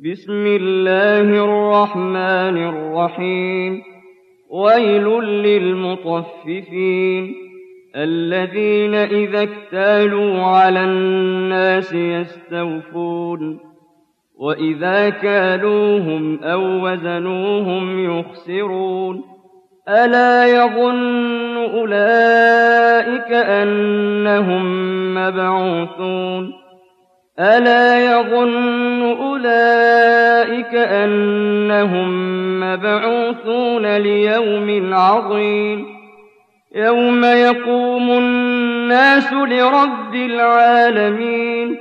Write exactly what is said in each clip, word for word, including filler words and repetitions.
بسم الله الرحمن الرحيم ويل للمطففين الذين إذا اكتالوا على الناس يستوفون وإذا كالوهم أو وزنوهم يخسرون ألا يظن أولئك أنهم مبعوثون ألا يظن أولئك أنهم مبعوثون ليوم عظيم يوم يقوم الناس لرب العالمين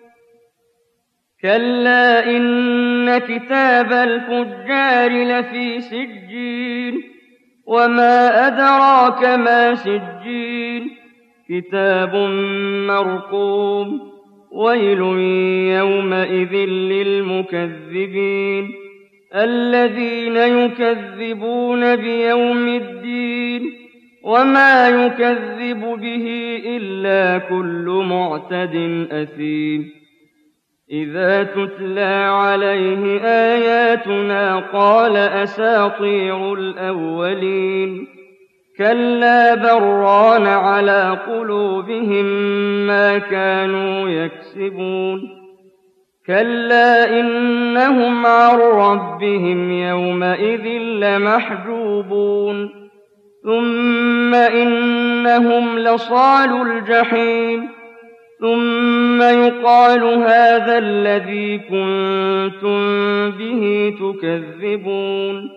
كلا إن كتاب الفجار لفي سجين وما أدراك ما سجين كتاب مرقوم ويل يومئذ للمكذبين الذين يكذبون بيوم الدين وما يكذب به إلا كل معتد أثيم إذا تتلى عليه آياتنا قال أساطير الأولين كلا بران على قلوبهم ما كانوا يكسبون كلا إنهم عن ربهم يومئذ لمحجوبون ثم إنهم لصالو الجحيم ثم يقال هذا الذي كنتم به تكذبون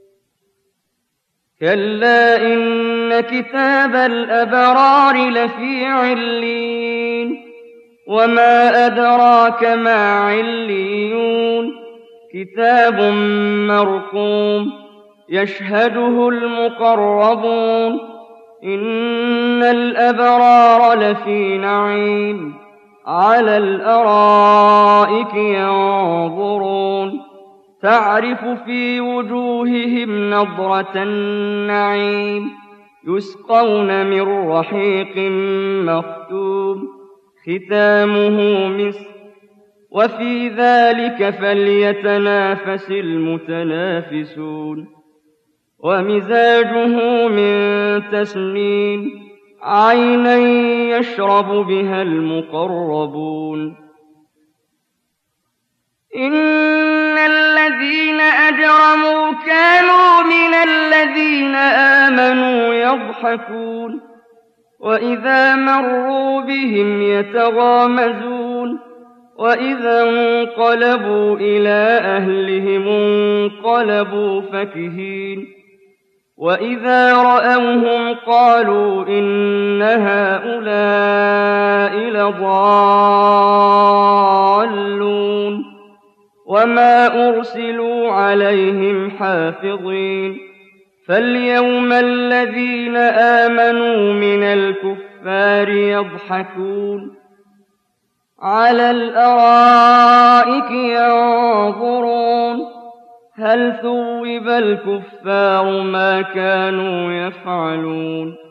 كلا إن كتاب الأبرار لفي عليين وما أدراك ما عليون كتاب مرقوم يشهده المقربون إن الأبرار لفي نعيم على الأرائك ينظرون تعرف في وجوههم نضرة النعيم يسقون من رحيق مختوم ختامه مسك وفي ذلك فليتنافس المتنافسون ومزاجه من تسنيم عينا يشرب بها المقربون إن الذين أجرموا كانوا من الذين آمنوا يضحكون وإذا مروا بهم يتغامزون وإذا انقلبوا إلى أهلهم انقلبوا فكهين وإذا رأوهم قالوا إن هؤلاء لضالون وما أرسلوا عليهم حافظين فاليوم الذين آمنوا من الكفار يضحكون على الأرائك ينظرون هل ثوب الكفار ما كانوا يفعلون